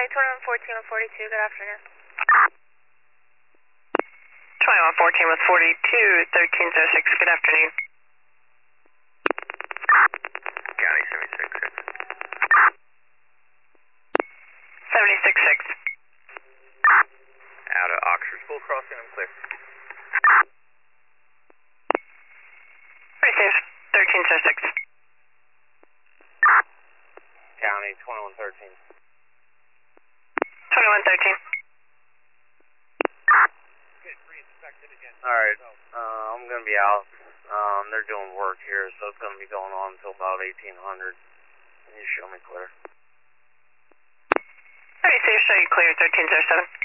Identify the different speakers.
Speaker 1: 2114 with 42, good afternoon.
Speaker 2: 2114 with 42, 1306, good afternoon.
Speaker 3: County 766.
Speaker 2: 766.
Speaker 3: Out of Oxford. Full crossing and clear.
Speaker 2: Receive, 1306.
Speaker 3: County 2113.
Speaker 2: 2113.
Speaker 3: Alright, I'm going to be out. They're doing work here, so it's going to be going on until about 1800. Can you show me clear?
Speaker 2: Receive, show you clear, 1307.